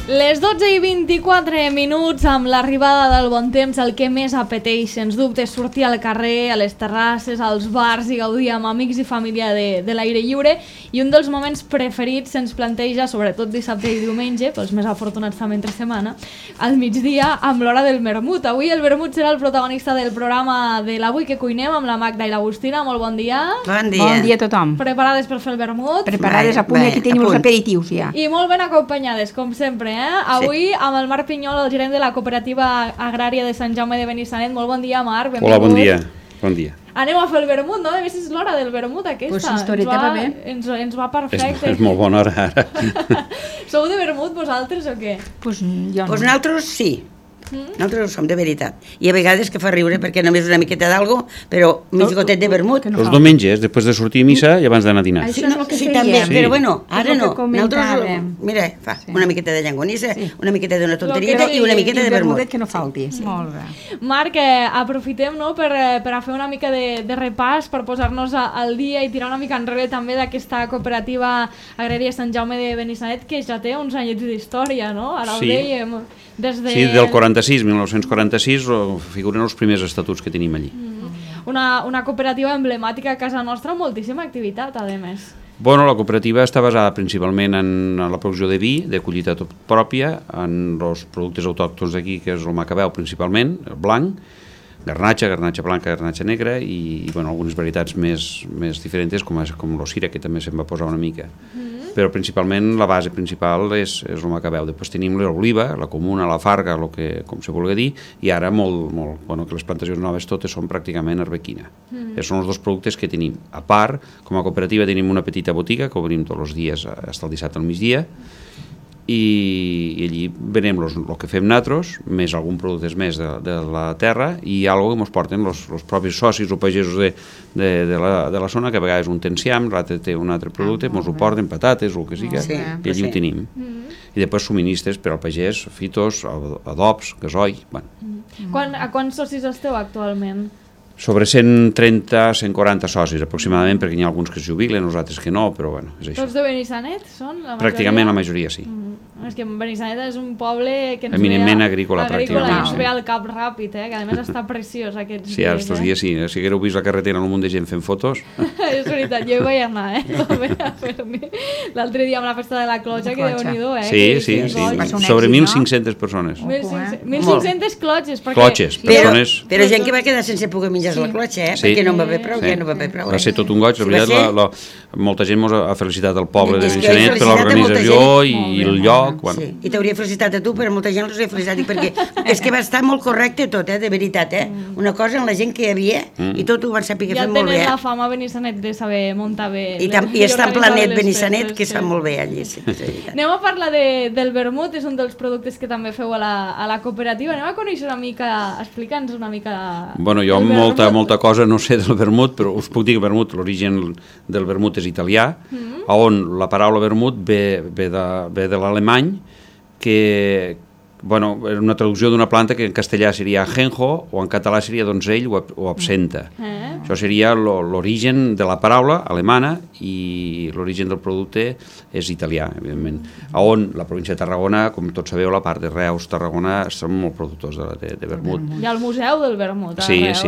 Les 12:24 amb l'arribada del bon temps, el que més apeteix, sens dubte, és sortir al carrer, a les terrasses, als bars i gaudir amb amics i família de l'aire lliure, i un dels moments preferits se'ns planteja, sobretot dissabte i diumenge, pels més afortunats també entre setmana, al migdia amb l'hora del vermut. Avui el vermut serà el protagonista del programa de l'Avui que cuinem amb la Magda i l'Agustina. Molt bon dia. Bon dia. Bon dia a tothom. Preparades per fer el vermut? Preparades, a punt, aquí tenim els aperitius ja. I molt ben acompanyades, com sempre, Avui amb el Marc Pinyol, el gerent de la cooperativa agrària de Sant Jaume de Benissanet. Molt bon dia, Marc. Benvingut. Hola, bon dia. Bon dia. Anem a fer el vermut, no? A més, és l'hora del vermut aquesta. Pues historieta va bé. Ens va perfecte. És molt bona hora, ara. Sou de vermut, vosaltres, o què? Pues jo no. Pues nosaltres sí. Nosaltres som de veritat. I a vegades que fa riure perquè només una miqueta d'algo, però mig gotet de vermut. Els diumenges, després de sortir a missa i abans d'anar a dinar. Això és el que fèiem. també, Sí. però bueno, ara És el que no. Nosaltres, comentàvem. mira, fa una miqueta de llangonissa, Sí. una miqueta d'una Lo tonterieta que i una sí, miqueta I de el vermut. vermudet que no falti. Sí. Molt bé. Marc, aprofitem, no, per a fer una mica de repàs, per posar-nos al dia i tirar una mica enrere també d'aquesta cooperativa agrària Sant Jaume de Benissanet, que ja té uns anyets d'història, no? Ara ho Sí. dèiem. Des de... Sí, del 46, 1946, figuren els primers estatuts que tenim allí. Una cooperativa emblemàtica a casa nostra amb moltíssima activitat, a més. Bueno, la cooperativa està basada principalment en la producció de vi, de collita pròpia, en els productes autòctons d'aquí, que és el macabeu principalment, el blanc, garnatxa blanca, garnatxa negra i bueno, algunes varietats més diferents com el cira, que també se'n va posar una mica. Però principalment la base principal és el macabeu. Després tenim l'oliva, la comuna, la farga, com se vulgui dir, i ara que les plantacions noves totes són pràcticament arbequina. Són els dos productes que tenim. A part, com a cooperativa tenim una petita botiga que obrim tots els dies fins al dissabte al migdia, i allí venem el que fem nosaltres, més algun productes més de la terra i algo que ens porten els propis socis o pagesos de la zona, que a vegades un té enciam, l'altre té un altre producte, ens ho porten, patates o el que sigui, i allí ho tenim. I després subministres per al pagès, fitos, adobs, gasoil... A quants socis esteu actualment? Sobre 130, 140 socis aproximadament, perquè hi ha alguns que es jubilen, els altres que no, però bueno, és això. Tots de Benissanet són? Pràcticament la majoria, sí. És que Benissanet és un poble que ens eminentment agrícola, pràcticament. pràcticament. Ens ve al cap ràpid, que a més està preciós aquests dies. Sí, ara estos dies sí. Si haguéreu vist la carretera amb un munt de gent fent fotos... És veritat, jo hi vaig anar, també a fer-m'hi. L'altre dia amb la festa de la clotxa, que déu-n'hi-do, Sí. Sobre 1.500 persones. 1.500 clotxes. Clotxes, persones... Però gent que va quedar sense poder menjar la clotxa, perquè no en va haver prou, ja no va haver prou. Va ser tot un goig, la veritat, molta gent ens ha felicitat al poble de Benissanet per l'organització i el lloc. I t'hauria felicitat a tu, però molta gent els hauria felicitat, perquè és que va estar molt correcte tot, de veritat, una cosa en la gent que hi havia, i tot ho van saber fer molt bé. Ja tenen la fama a Benissanet de saber muntar bé. I està en Planet Benissanet, que es fa molt bé allí, sí, és veritat. Anem a parlar del vermut, és un dels productes que també feu a la cooperativa. Anem a conèixer una mica, explica'ns una mica... Bueno, jo molta cosa no sé del vermut, però us puc dir que l'origen del vermut és italià, on la paraula vermut ve de l'alemany, que és una traducció d'una planta que en castellà seria ajenjo o en català seria donzell o absenta. Això seria l'origen de la paraula alemana, i l'origen del producte és italià, evidentment. On la província de Tarragona, com tots sabeu, la part de Reus, Tarragona, són molt productors de vermut. Hi ha el museu del vermut a Reus.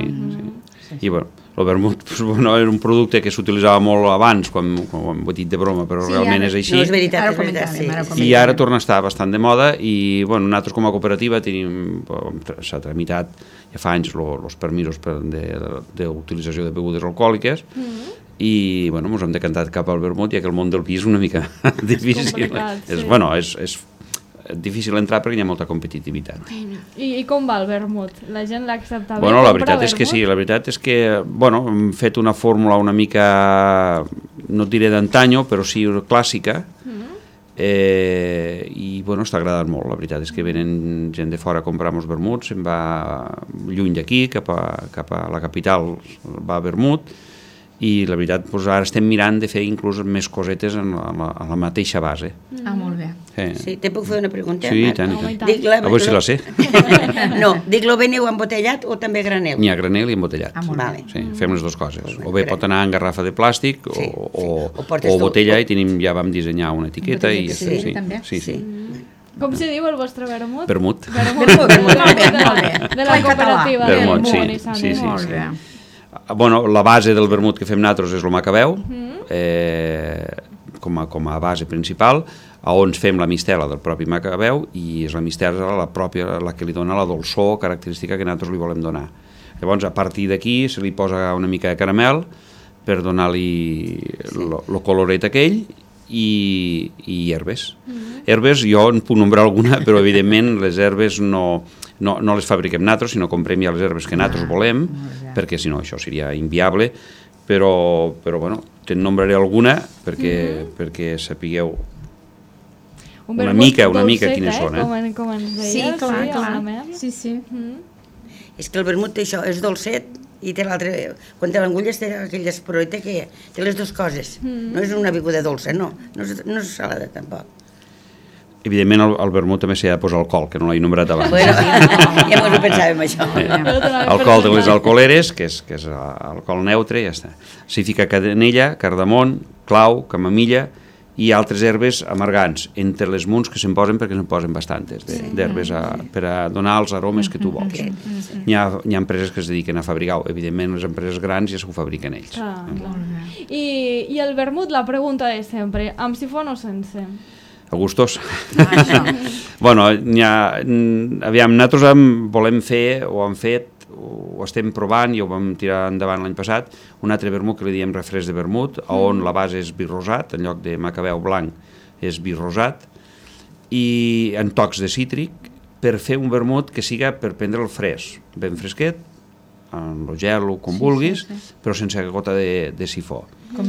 Sí. I bueno, el vermut era un producte que s'utilitzava molt abans, quan ho hem dit de broma, però realment és així. No, és veritat, I ara torna a estar bastant de moda, i nosaltres com a cooperativa s'ha tramitat ja fa anys els permisos d'utilització de begudes alcohòliques, i ens hem decantat cap al vermut, ja que el món del vi és una mica difícil. És difícil entrar perquè hi ha molta competitivitat. I com va el vermut? La gent l'accepta bé? La veritat és que sí, la veritat és que hem fet una fórmula una mica, no et diré d'antanyo, però sí clàssica, i està agradant molt. La veritat és que venen gent de fora a comprar els vermuts, se'n va lluny d'aquí, cap a la capital va a vermut, i la veritat, ara estem mirant de fer inclús més cosetes en la mateixa base. Molt bé. Sí, te puc fer una pregunta? Sí, i tant. A veure si la sé. No, dic, lo veniu embotellat o també granel? N'hi ha granel i embotellat. Fem les dues coses. O bé pot anar en garrafa de plàstic o botella, i ja vam dissenyar una etiqueta. Sí. Com se diu el vostre vermut? Vermut. Vermut, Molt bé. de la cooperativa. Vermut, del sí. Monissant. Sí. Molt bé. Bueno, la base del vermut que fem nosaltres és el macabeu, com a base principal, on fem la mistela del propi macabeu, i és la mistela la que li dona la dolçor característica que nosaltres li volem donar. Llavors, a partir d'aquí, se li posa una mica de caramel per donar-li el coloret aquell, i herbes. Herbes, jo en puc nombrar alguna, però evidentment les herbes no les fabriquem nosaltres, sinó comprem ja les herbes que nosaltres volem, perquè si no això seria inviable, però bueno, te'n nombraré alguna perquè sapigueu una mica quines són. Com ens deies. Sí, clar. la Mel. Sí. És que el vermut té això, és dolcet, i té l'altre, quan te l'engulles té aquella esporoita que té les dues coses. No és una beguda dolça, no és salada tampoc. Evidentment el vermut també s'hi ha de posar alcohol, que no l'he nombrat abans. Bueno, ja mos ho pensàvem, això. Alcohol de les alcoholeres, que és alcohol neutre, i ja està. S'hi fica canella, cardamom, clau, camamilla i altres herbes amargants, entre les munts que se'n posen, perquè se'n posen bastantes d'herbes per a donar els aromes que tu vols. Hi ha empreses que es dediquen a fabricar-ho, evidentment les empreses grans ja s'ho fabriquen ells. I el vermut, la pregunta de sempre, amb sifó o sense? A gustos. Bueno, aviam, nosaltres volem fer, o hem fet, ho estem provant i ho vam tirar endavant l'any passat, un altre vermut que li diem refresc de vermut, on la base és vi rosat, en lloc de macabeu blanc és vi rosat, i en tocs de cítric, per fer un vermut que siga per prendre el fresc, ben fresquet, amb el gel o com vulguis, però sense gota de sifó.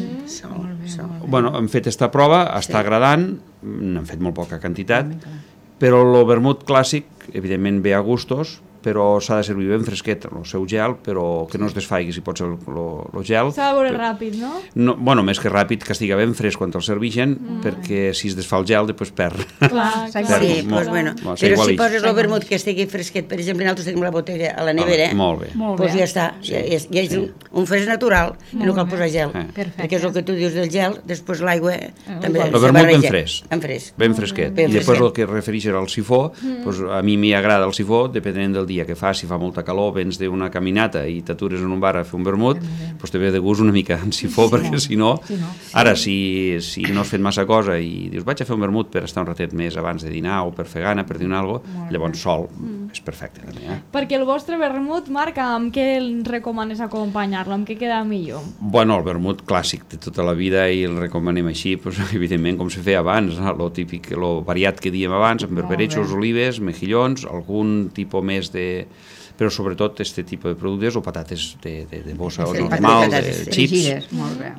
Bueno, hem fet esta prova, està agradant, n'hem fet molt poca quantitat, però el vermut clàssic, evidentment, ve a gustos, però s'ha de servir ben fresquet el seu gel, però que no es desfaigui si pot ser el gel. S'ha de veure ràpid, no? Bueno, més que ràpid, que estigui ben fresc quan el serveixen, perquè si es desfà el gel, després perd. Clar. Sí, doncs bueno. Però si poses el vermut que estigui fresquet, per exemple, nosaltres tenim la botella a la nevera, molt bé. Doncs ja està, ja és un fresc natural, i no cal posar gel, perquè és el que tu dius del gel, després l'aigua també el vermut ben fresc. Ben fresquet. I després el que refereixes al sifó, a mi m'agrada el sifó, depenent del dia que fa, si fa molta calor, vens d'una caminata i t'atures en un bar a fer un vermut, doncs te ve de gust una mica en sifó, perquè si no... Ara, si no has fet massa cosa i dius, vaig a fer un vermut per estar un ratet més abans de dinar o per fer gana, per dir alguna cosa, llavors sol és perfecte. Perquè el vostre vermut, Marc, amb què recomanes acompanyar-lo? Amb què queda millor? Bueno, el vermut clàssic de tota la vida i el recomanem així, evidentment, com se feia abans, lo típic, lo variat que dèiem abans, amb berberechos, olives, mejillons, algun tipus més però sobretot aquest tipus de productes o patates de bossa o normal, de xips,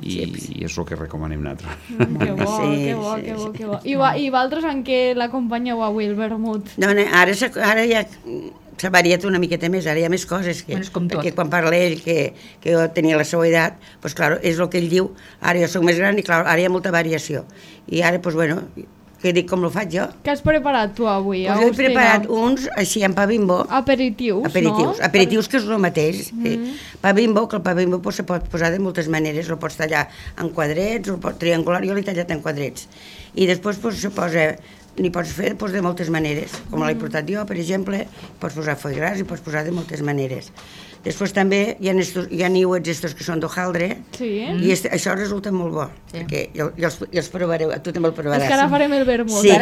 i és el que recomanem nosaltres. Que bo. I vosaltres en què l'acompanyeu avui, el vermut? Ara ja s'ha variat una miqueta més, ara hi ha més coses, perquè quan parla ell que jo tenia la seva edat, doncs clar, és el que ell diu, ara jo soc més gran i clar, ara hi ha molta variació, i ara, doncs bueno, que dic com ho faig jo. Què has preparat tu avui, Agustina? Jo he preparat uns així amb pa Bimbo. Aperitius, no? Aperitius, que és el mateix. Pa Bimbo, que el pa Bimbo se pot posar de moltes maneres, el pots tallar en quadrets, el pots triangular, jo l'he tallat en quadrets. I després se posa, n'hi pots fer de moltes maneres, com l'he portat jo, per exemple, pots posar foie gras i pots posar de moltes maneres. Després també hi ha niuets estos que són d'hojaldre, i això resulta molt bo, perquè jo els provareu, tu també el provaràs. És que ara farem el vermut. Sí,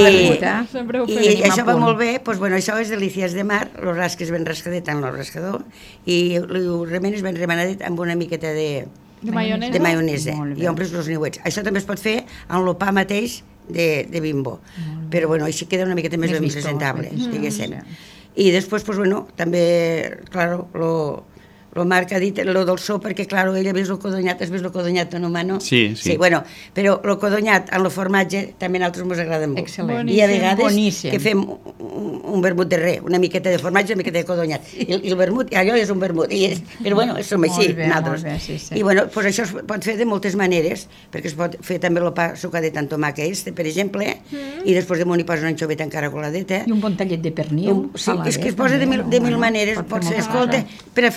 i això va molt bé, doncs bueno, això és delícies de mar, el rasques ben rascadet en el rascador, i el remenes ben remenadet amb una miqueta de maionesa, i omples els niuets. Això també es pot fer amb el pa mateix de Bimbo, però bueno, així queda una miqueta més ben presentable, diguéssim. I després, doncs, bueno, també, clar, el Marc ha dit lo dolçó, perquè, clar, ella has vist el codonyat en humano? Sí. Bueno, però el codonyat en el formatge també a nosaltres ens agrada molt. Excel·lent. I a vegades que fem un vermut de res, una miqueta de formatge, una miqueta de codonyat. I el vermut, allò és un vermut, però bueno, som així, nosaltres. I bueno, doncs això es pot fer de moltes maneres, perquè es pot fer també el pa sucadet amb tomàquet, per exemple, i després damunt hi posa una anxoveta encara coladeta. I un bon tallet de pernil. Sí, és que es posa de mil maneres, pot ser, escolta, per a fer gana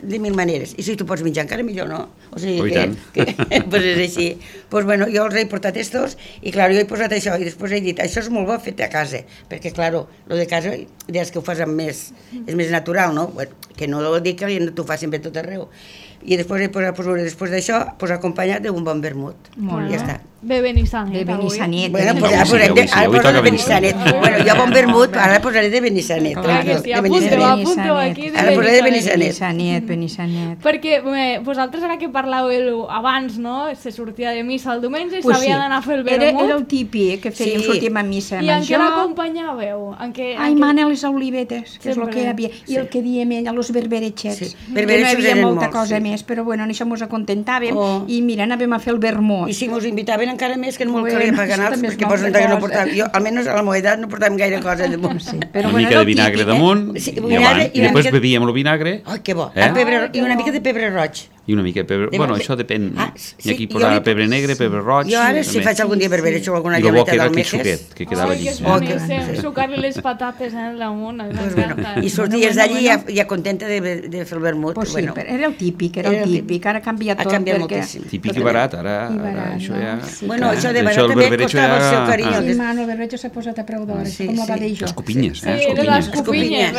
de mil maneres. I si tu pots menjar encara millor, no? O sigui que pues és així. Pues bueno, jo els he portat estos i, clar, jo he posat això i després he dit, això és molt bo fet a casa, perquè, clar, lo de casa, des que ho fas amb més, és més natural, no? Bueno, que no dic que t'ho facin bé tot arreu. I després he posat, després d'això, acompanyat d'un bon vermut. Molt bé. Ja està. Bé Benissanet. Bé Benissanet. Bueno, pues ara posaré de Benissanet. Bueno, jo bon vermut, ara posaré de Benissanet. Clar que sí, apunteu aquí Ara posaré de Benissanet. Benissanet. Perquè vosaltres ara que parlàveu abans, no? Se sortia de missa el diumenge i s'havia d'anar a fer el vermut. Era el típic que fèiem, sortíem a missa. I en què l'acompanyàveu? Ai, mana, les olivetes, que és el que hi havia. I el que diem ella, los berberechets. Que no hi havia molta cosa més, però bueno, en això mos acontentàvem i mira, anàvem a fer el vermut. I si mos invitaven encara més, que no molt calia pagar els, perquè posen que no portàvem, jo almenys a la meva edat no portàvem gaire cosa damunt. Una mica de vinagre damunt i després bebíem el vinagre. Ai, que bo, i una mica de pebre roig. I una mica de pebre... Bueno, això depèn. I aquí posava pebre negre, pebre roig... Jo ara, si faig algun dia berbereig o alguna llameta d'almejes... I el bo queda aquell suquet, que quedava allí. Ai, que és boníssim, sucar-li les patates al damunt. I sorties d'allí ja contenta de fer el vermut. Pues sí, era el típic, ara ha canviat tot. Ha canviat moltíssim. Típic i barat, ara això ja... Bueno, això de barat també costava el seu carinyo. Sí, mano, el berbereig s'ha posat a preu d'hora, com la va dir jo. Les copinyes, les copinyes.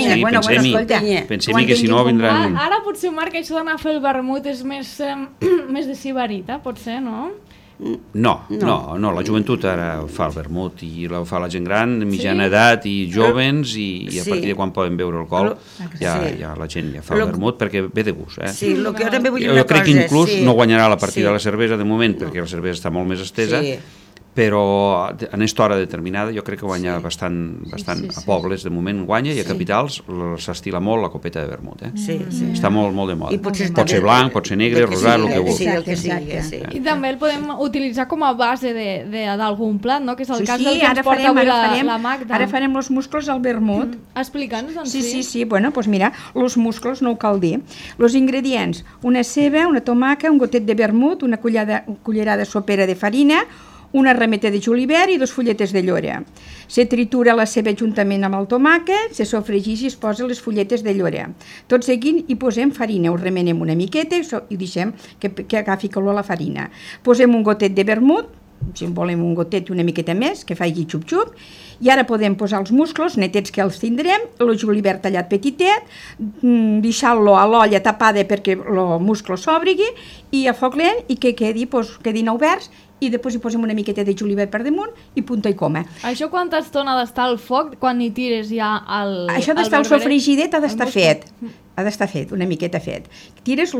Pensem-hi que si no vindran... Ara potser, Marc, això d'anar a fer el vermut és més de sibarita, potser, no? No, la joventut ara fa el vermut i la fa la gent gran, mitjana edat i jovens i a partir de quan poden beure alcohol ja la gent ja fa el vermut perquè ve de gust. Sí, el que jo també vull dir una cosa... Jo crec que inclús no guanyarà la partida de la cervesa de moment perquè la cervesa està molt més estesa, però en aquesta hora determinada jo crec que guanya bastant a pobles de moment guanya i a capitals s'estila molt la copeta de vermut. Està molt de moda. Pot ser blanc, pot ser negre, rosat, el que vulgui. I també el podem utilitzar com a base d'algun plat, no? Que és el cas del que ens porta avui la Magda. Ara farem els musclos al vermut. Explica'ns, doncs. Sí, bueno, doncs mira, els musclos no ho cal dir. Els ingredients, una ceba, una tomaca, un gotet de vermut, una cullerada sopera de farina, una rameta de julivert i 2 fulletes de llora. Se tritura la ceba juntament amb el tomàquet, se sofregeix i es posa les fulletes de llora. Tot seguint hi posem farina, ho remenem una miqueta i deixem que agafi color la farina. Posem un gotet de vermut, si en volem un gotet una miqueta més, que faci xup-xup, i ara podem posar els musclos netets que els tindrem, el julivert tallat petitet, deixar-lo a l'olla tapada perquè el musclo s'obrigui i a foc lent i que quedin oberts i després hi posem una miqueta de julivert per damunt i punta i coma. Això quanta estona ha d'estar al foc quan hi tires ja el... Això ha d'estar al sofregidet, ha d'estar fet. Ha d'estar fet, una miqueta fet. Tires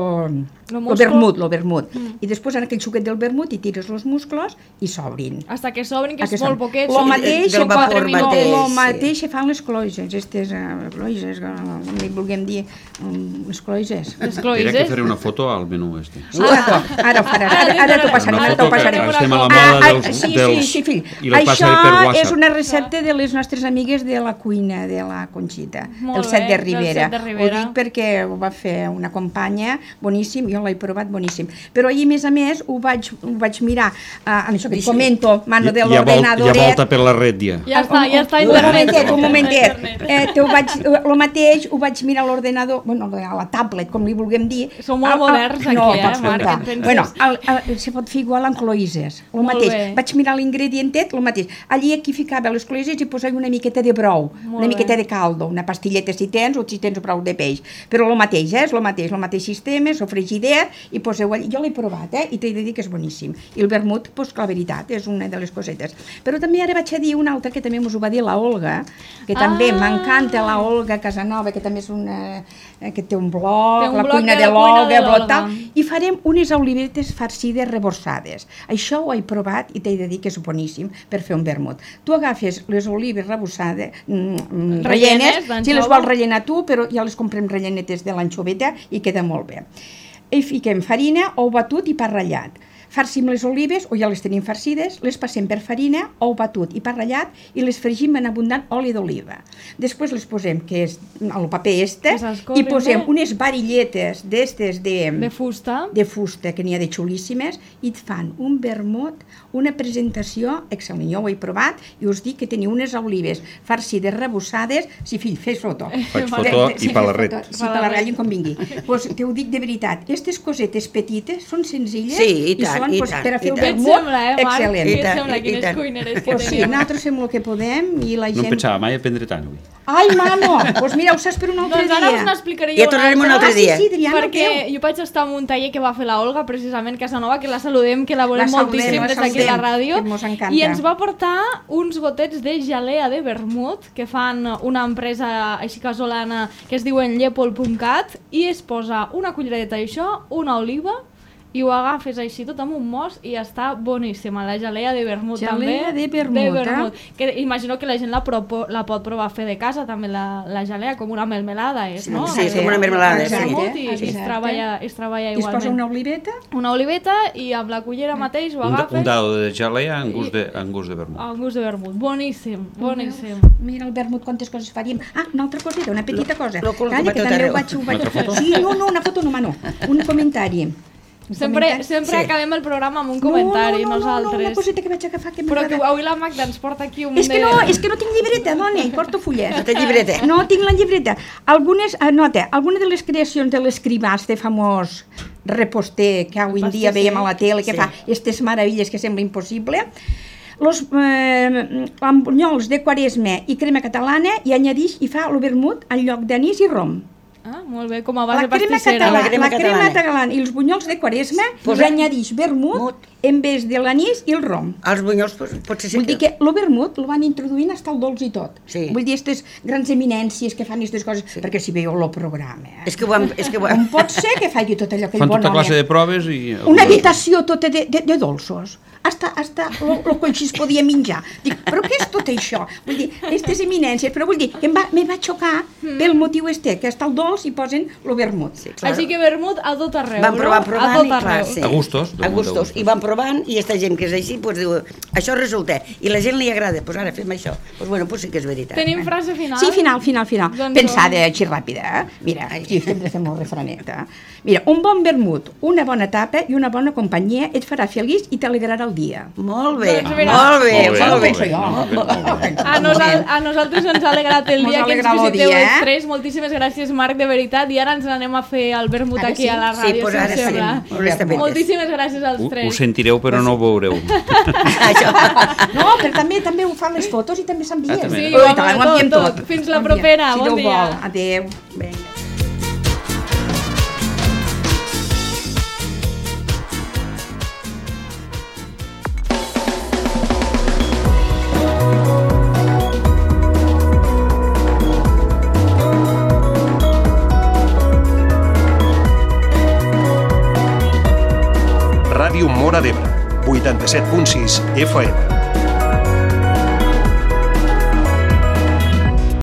el vermut. I després en aquell suquet del vermut hi tires els musclos i s'obrin. Hasta que s'obrin, que és molt poquet. Lo mateix se fan les cloïses, cloïses, com li vulguem dir, les cloïses. Espera que faré una foto al menú este. Ara ho faràs, ara t'ho passarem. Estem a la moda dels... Sí, fill. Això és una recepta de les nostres amigues de la cuina de la Conxita, del Set de Ribera. Ho dic perquè ho va fer una companya boníssim, jo l'he provat boníssim. Però ahir, a més, ho vaig mirar, en això que et comento, mano de l'ordenador. Ja volta per la red, ja. Ja està a internet. Un momentet. El mateix ho vaig mirar a l'ordenador, bueno, a la tablet, com li vulguem dir. Som molt moderns aquí, Marc. Bueno, se pot fer igual amb cloïses, el mateix. Vaig mirar l'ingredientet, el mateix. Allí aquí ficava les cloïses i posava una miqueta de brou, una miqueta de caldo, una pastilleta si tens, o si tens brou de peix, però el mateix, el mateix sistema, sofregidet, i poseu allà. Jo l'he provat, i t'he de dir que és boníssim. I el vermut, doncs, la veritat, és una de les cosetes. Però també ara vaig a dir una altra que també m'ho va dir la Olga, que també m'encanta la Olga Casanova, que també és una... que té un blog, la cuina de l'Olga, i farem unes olivetes farcides rebossades. Això ho he provat i t'he de dir que és boníssim per fer un vermut. Tu agafes les olives rebossades, rellenes, si les vols rellenar tu, però ja les comprem rellenetes de l'anchoveta i queda molt bé. I fiquem farina, ou batut i pa ratllat. Farcim les olives, o ja les tenim farcides, les passem per farina, ou batut i per ratllat, i les fregim en abundant oli d'oliva. Després les posem, que és el paper i posem unes varilletes d'estes de fusta, que n'hi ha de xulíssimes, i et fan un vermut, una presentació excel·lent. Jo ho he provat i us dic que teniu unes olives farcides, rebossades. Sí, fill, fes foto. Faig foto i per la ret. Sí, per la ret, com vingui. Pues te ho dic de veritat, aquestes cosetes petites són senzilles i són per a fer un vermut excel·lent. Què et sembla, quines cuineres que tenim? Sí, nosaltres fem el que podem i la gent... No em pensava mai aprendre tant avui. Ai, mano, doncs mira, ho saps per un altre dia. Doncs ara us n'explicaré jo tornarem un altre dia. Sí, Adriana, perquè jo vaig estar en un taller que va fer la Olga, precisament, Casanova, que la saludem, que la volem moltíssim des d'aquí a la ràdio, i ens va portar uns gotets de gelea de vermut que fan una empresa així casolana que es diuen Llepol.cat, i es posa una culleradeta d'això, una oliva, i ho agafes així tot amb un mos i està boníssima, la gelea de vermut també. Gelea de vermut. Que imagino que la gent la pot provar a fer de casa també, la gelea, com una melmelada, no? Sí, com una melmelada, sí. I es treballa igualment. I es posa una oliveta? Una oliveta i amb la cullera mateix ho agafes. Un dado de gelea en gust de vermut. En gust de vermut, boníssim, boníssim. Mira el vermut, quantes coses faríem. Ah, una altra coseta, una petita cosa. Calla, que també ho vaig... Sí, no, una foto no, Manu. Un comentari. Sempre acabem el programa amb un comentari, nosaltres. No, una coseta que vaig agafar que m'agrada. Però avui la Magda ens porta aquí un... És que no tinc llibreta, dona, hi porto fulles. No té llibreta? No tinc la llibreta. Algunes de les creacions de l'escrivà, este famós reposter que avui en dia veiem a la tele, que fa aquestes meravelles que sembla impossible, els lampunyols de Quaresma i crema catalana i añadix i fa el vermut en lloc d'anís i rom. Ah, molt bé, com a base pastissera. La crema catalana i els bunyols de Quaresma añadix vermut en vez de l'anís i el rom. Els bunyols potser sí que... Vull dir que el vermut el van introduint fins al dolç i tot. Vull dir, aquestes grans eminències que fan aquestes coses, perquè si veieu el programa... És que ho pot ser que faci tot allò que fan tota classe de proves i... Una habitació tota de dolços. Hasta el coixí es podia menjar. Dic, però què és tot això? Vull dir, aquestes eminències, però vull dir, que me va xocar pel motiu que està el dolç i posen el vermut. Així que vermut a tot arreu, no? Van provant i clar, sí. A gustos. A gustos. I van provant i aquesta gent que és així, doncs diu, això resulta. I la gent li agrada, doncs ara fem això. Doncs bueno, sí que és veritat. Tenim frase final? Sí, final. Pensada així ràpida. Mira, aquí sempre fem el refrenet. Mira, un bon vermut, una bona tapa i una bona companyia et farà feliç i t'alegrarà el dia. Molt bé, molt bé. A nosaltres ens ha alegrat el dia que ens visiteu els tres. Moltíssimes gràcies, Marc, de veritat. I ara ens n'anem a fer el vermut aquí a la ràdio, si us sembla. Moltíssimes gràcies als tres. Ho sentireu, però no ho veureu. No, però també ho fan les fotos i també s'envien. Sí, ho enviem tot. Fins la propera, bon dia. Adéu. Vinga. Ràdio Móra d'Ebre, 87.6 FM.